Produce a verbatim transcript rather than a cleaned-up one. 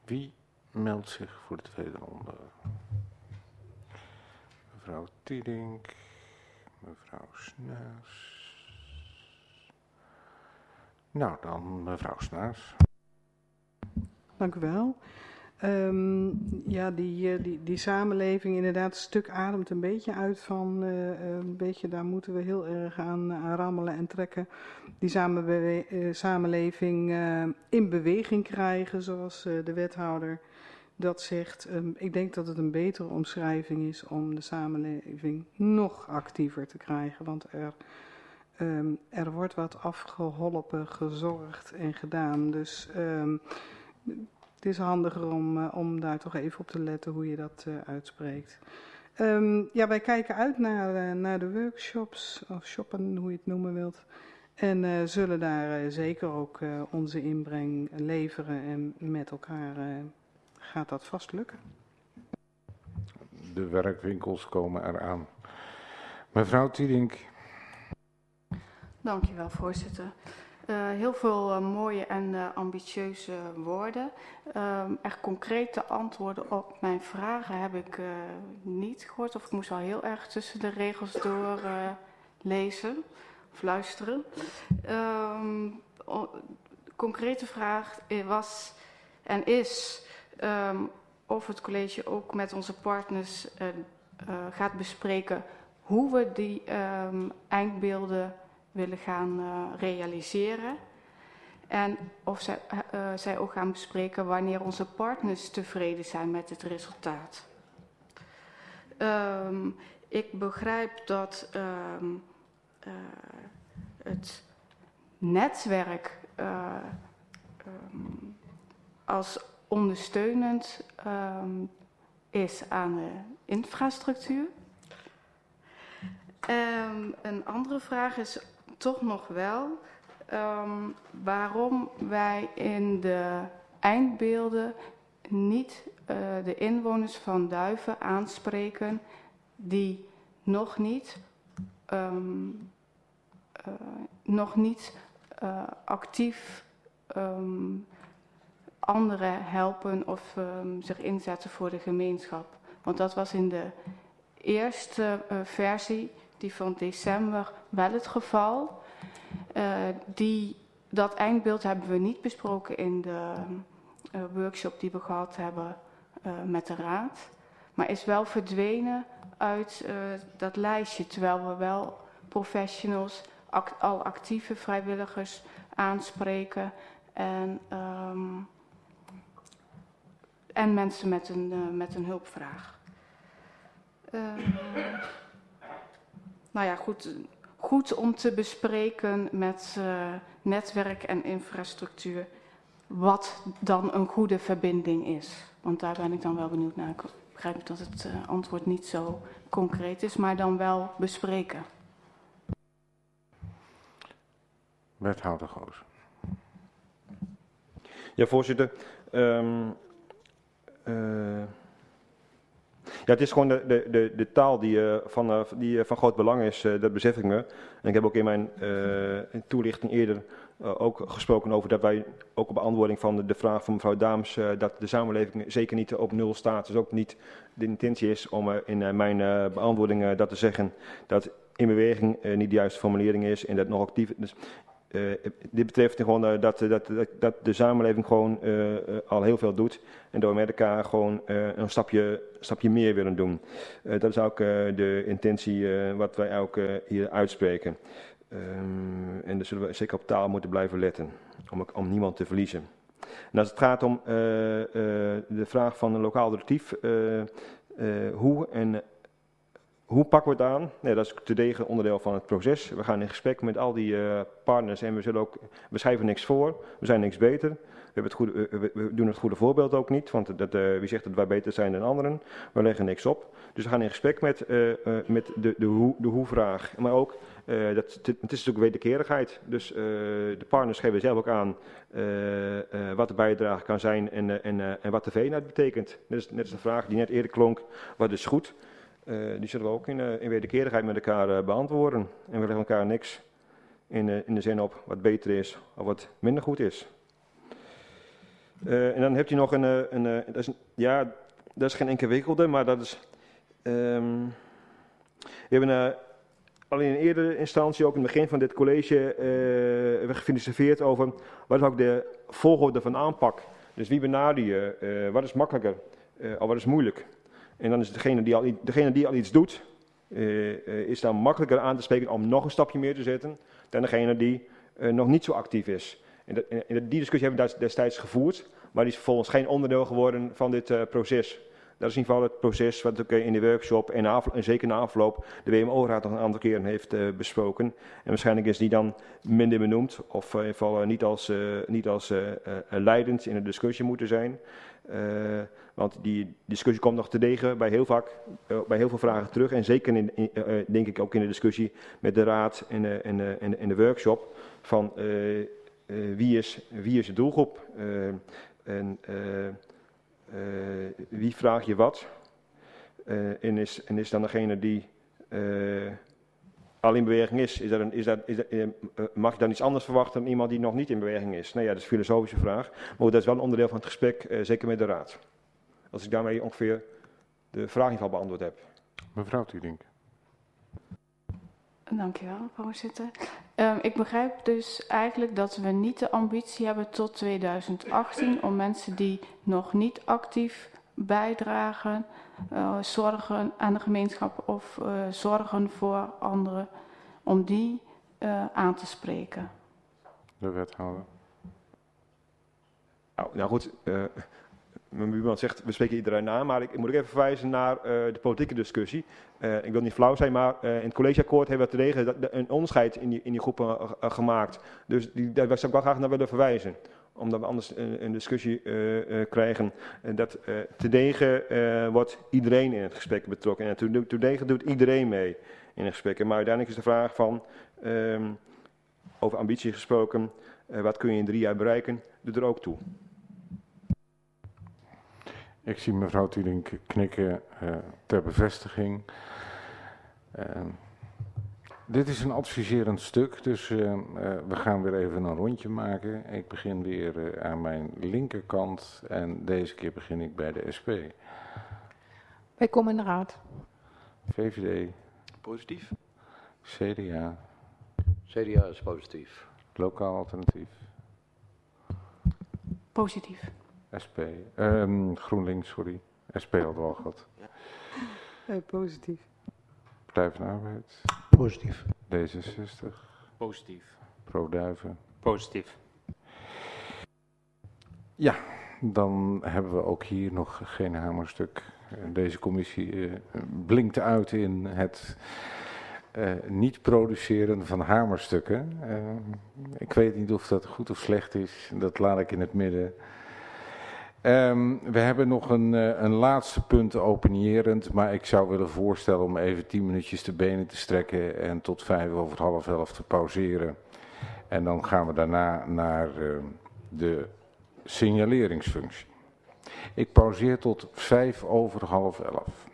Wie meldt zich voor de tweede ronde? Mevrouw Tiedink, mevrouw Snuis. Nou, dan mevrouw Snuis. Dank u wel. Um, ja, die, die, die samenleving, inderdaad, het stuk ademt een beetje uit van, uh, een beetje, daar moeten we heel erg aan, aan rammelen en trekken. Die samenbewe- uh, samenleving uh, in beweging krijgen, zoals uh, de wethouder dat zegt. Um, ik denk dat het een betere omschrijving is om de samenleving nog actiever te krijgen, want er, um, er wordt wat afgeholpen, gezorgd en gedaan. Dus um, het is handiger om, uh, om daar toch even op te letten hoe je dat uh, uitspreekt. Um, ja, wij kijken uit naar, uh, naar de workshops, of shoppen, hoe je het noemen wilt. En uh, zullen daar uh, zeker ook uh, onze inbreng leveren en met elkaar uh, gaat dat vast lukken. De werkwinkels komen eraan. Mevrouw Tiedink. Dank je wel, voorzitter. Uh, heel veel uh, mooie en uh, ambitieuze woorden. Uh, echt concrete antwoorden op mijn vragen heb ik uh, niet gehoord. Of ik moest al heel erg tussen de regels door uh, lezen of luisteren. Uh, concrete vraag was en is um, of het college ook met onze partners uh, uh, gaat bespreken hoe we die um, eindbeelden willen gaan uh, realiseren. En of zij, uh, zij ook gaan bespreken wanneer onze partners tevreden zijn met het resultaat. Um, ik begrijp dat um, uh, het netwerk uh, um, als ondersteunend um, is aan de infrastructuur. Um, een andere vraag is toch nog wel um, waarom wij in de eindbeelden niet uh, de inwoners van Duiven aanspreken die nog niet, um, uh, nog niet uh, actief um, anderen helpen of um, zich inzetten voor de gemeenschap. Want dat was in de eerste uh, versie, die van december, wel het geval. Uh, die, dat eindbeeld hebben we niet besproken in de uh, workshop die we gehad hebben uh, met de raad. Maar is wel verdwenen uit uh, dat lijstje, terwijl we wel professionals, act, al actieve vrijwilligers aanspreken en, um, en mensen met een, uh, met een hulpvraag. Uh, nou ja, goed, goed om te bespreken met uh, netwerk en infrastructuur wat dan een goede verbinding is. Want daar ben ik dan wel benieuwd naar. Ik begrijp dat het uh, antwoord niet zo concreet is, maar dan wel bespreken. Wethouder Goos. Ja, voorzitter. Um, uh, ja, het is gewoon de, de, de, de taal die, uh, van, uh, die uh, van groot belang is, uh, dat besef ik me. En ik heb ook in mijn uh, toelichting eerder uh, ook gesproken over dat wij, ook op beantwoording van de, de vraag van mevrouw Daams, uh, dat de samenleving zeker niet op nul staat. Dus ook niet de intentie is om uh, in uh, mijn uh, beantwoording uh, dat te zeggen, dat in beweging uh, niet de juiste formulering is en dat nog actief is. Uh, dit betreft gewoon uh, dat, dat, dat, dat de samenleving gewoon uh, uh, al heel veel doet en door met elkaar gewoon uh, een stapje, stapje meer willen doen. Uh, dat is ook uh, de intentie uh, wat wij ook uh, hier uitspreken. Um, en daar zullen we zeker op taal moeten blijven letten, om, om niemand te verliezen. En als het gaat om uh, uh, de vraag van een lokaal directief, uh, uh, hoe en Hoe pakken we het aan? Nee, dat is te degen onderdeel van het proces. We gaan in gesprek met al die uh, partners en we zullen ook, we schrijven niks voor, we zijn niks beter. We, hebben het goede, uh, we, we doen het goede voorbeeld ook niet, want dat, uh, wie zegt dat wij beter zijn dan anderen? We leggen niks op. Dus we gaan in gesprek met, uh, uh, met de, de, hoe, de hoe-vraag. Maar ook, uh, dat, het is natuurlijk wederkerigheid. Dus uh, de partners geven zelf ook aan uh, uh, wat de bijdrage kan zijn en, uh, en, uh, en wat de V-net betekent. Net als, net als de vraag die net eerder klonk, wat is goed? Uh, die zullen we ook in, uh, in wederkerigheid met elkaar uh, beantwoorden. En we leggen elkaar niks in, uh, in de zin op wat beter is of wat minder goed is. Uh, en dan hebt u nog een, uh, een, uh, dat is een, ja, dat is geen ingewikkelde, maar dat is, um, we hebben uh, al in een eerdere instantie, ook in het begin van dit college, uh, gefilosofeerd over wat is ook de volgorde van aanpak. Dus wie benader je, uh, wat is makkelijker uh, of wat is moeilijk. En dan is degene die al, degene die al iets doet, uh, uh, is dan makkelijker aan te spreken om nog een stapje meer te zetten, dan degene die uh, nog niet zo actief is. En, dat, en die discussie hebben we destijds gevoerd, maar die is vervolgens geen onderdeel geworden van dit uh, proces. Dat is in ieder geval het proces wat ook in de workshop en, en zeker na afloop de W M O-raad nog een aantal keren heeft uh, besproken. En waarschijnlijk is die dan minder benoemd of in ieder geval uh, niet als, uh, niet als uh, uh, leidend in de discussie moeten zijn. Uh, want die discussie komt nog te degen bij heel, vaak, uh, bij heel veel vragen terug. En zeker in, in, uh, denk ik ook in de discussie met de raad en, uh, en, uh, en, en de workshop van uh, uh, wie, is, wie is de doelgroep. Uh, en... Uh, Uh, wie vraag je wat? Uh, en, is, en is dan degene die uh, al in beweging is, is dat een, is dat, is dat, uh, mag je dan iets anders verwachten dan iemand die nog niet in beweging is? Nou ja, dat is een filosofische vraag, maar dat is wel een onderdeel van het gesprek, uh, zeker met de raad. Als ik daarmee ongeveer de vraag in ieder geval beantwoord heb. Mevrouw Tiedink. Dankjewel, voorzitter. Um, ik begrijp dus eigenlijk dat we niet de ambitie hebben tot tweeduizend achttien om mensen die nog niet actief bijdragen, uh, zorgen aan de gemeenschap of uh, zorgen voor anderen, om die uh, aan te spreken. De wethouder. Nou, nou goed, uh, mijn buurman zegt, we spreken iedereen na, maar ik, ik moet ook even verwijzen naar uh, de politieke discussie. Uh, ik wil niet flauw zijn, maar uh, in het collegeakkoord hebben we te regelen een onderscheid in die, in die groepen uh, uh, gemaakt. Dus die, daar zou ik wel graag naar willen verwijzen. Omdat we anders een, een discussie uh, uh, krijgen. Uh, dat uh, te degen uh, wordt iedereen in het gesprek betrokken. En te, te degen doet iedereen mee in het gesprek. Maar uiteindelijk is de vraag van, um, over ambitie gesproken, uh, wat kun je in drie jaar bereiken, doet er ook toe. Ik zie mevrouw Tiedink knikken uh, ter bevestiging. Uh, dit is een adviserend stuk, dus uh, uh, we gaan weer even een rondje maken. Ik begin weer uh, aan mijn linkerkant en deze keer begin ik bij de S P. Wij komen in de raad. V V D. Positief. C D A. C D A is positief. Lokaal alternatief. Positief. S P. Um, GroenLinks, sorry. S P had wel gehad. Uh, positief. Partij van de Arbeid. Positief. D zesenzestig. Positief. Pro-Duiven. Positief. Ja, dan hebben we ook hier nog geen hamerstuk. Deze commissie uh, blinkt uit in het uh, niet produceren van hamerstukken. Uh, ik weet niet of dat goed of slecht is, dat laat ik in het midden. Um, we hebben nog een, uh, een laatste punt openierend, maar ik zou willen voorstellen om even tien minuutjes de benen te strekken en tot vijf over half elf te pauzeren. En dan gaan we daarna naar uh, de signaleringsfunctie. Ik pauzeer tot vijf over half elf.